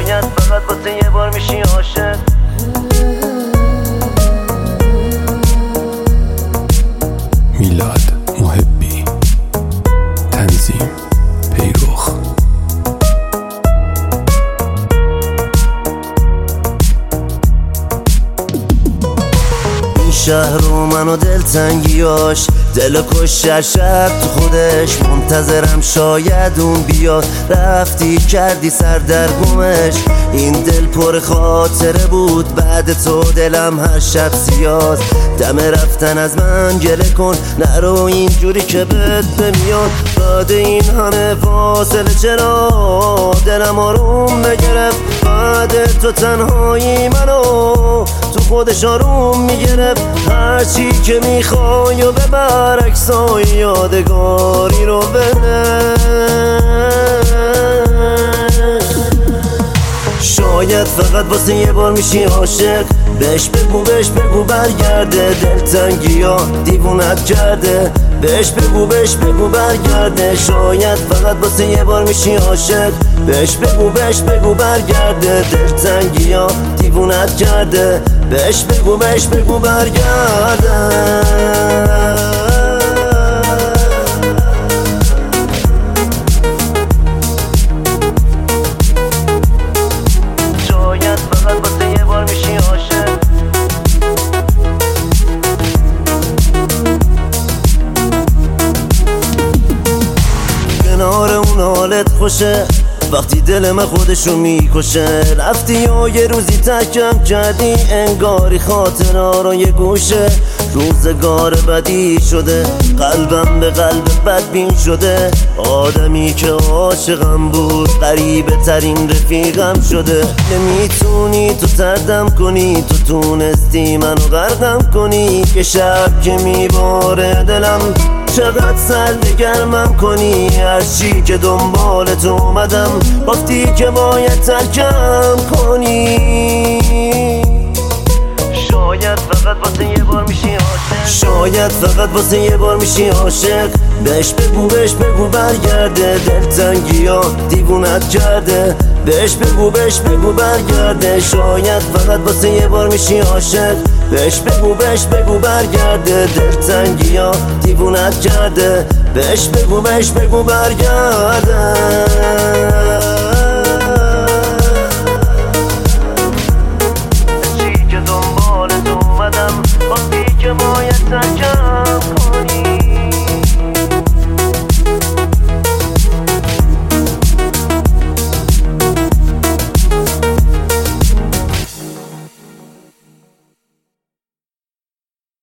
شاید فقط واسه یه بار میشی عاشق. میلاد محبی، تنظیم پیروخ. این شهر و من و دلتنگیاش دل کش شب تو خودش، منتظرم شاید اون بیاد. رفتی کردی سر در گمش، این دل پر خاطره بود بعد تو. دلم هر شب سیاز، دم رفتن از من گله کن. نرو اینجوری که بد بمیاد بعد این همه فاصله. چرا دلم آروم بگرفت بعد تو تنهایی منو تو خودش آروم میگرفت. هرچی که میخوای و ببر عکسای یادگاری رو بده. شاید فقط واسه یه بار میشی عاشق. بهش بگو برگرده، دلتنگی ها دیوونت کرده. بهش بگو برگرده. شاید فقط واسه یه بار میشی عاشق. بهش بگو برگرده، دلتنگی ها دیوونت کرده. بهش بگو برگرده. کنار اون حالت خوشه وقتی دل من خودشو میکشه. رفتی و یه روزی تکم کردی انگاری خاطرها رو یه گوشه. روزگار بدی شده، قلبم به قلب بدبین شده. آدمی که عاشقم بود غریبه ترین رفیقم شده. نمیتونی تو تردم کنی، تو تونستی منو غرقم کنی. که شب که میباره دلم چقدر سرد گرمم کنی. هرچی که دنبالت اومدم گفتی که باید ترکم کنی. شاید فقط واسه یه بار میشی عاشق. شاید فقط واسه یه بار میشی عاشق. بهش بگو برگرده، دلتنگی ها دیوونت کرده. بهش بگو برگرده. شاید فقط واسه یه بار میشی عاشق. بهش بگو برگرده، دلتنگی ها دیوونت کرده. بهش بگو برگرده.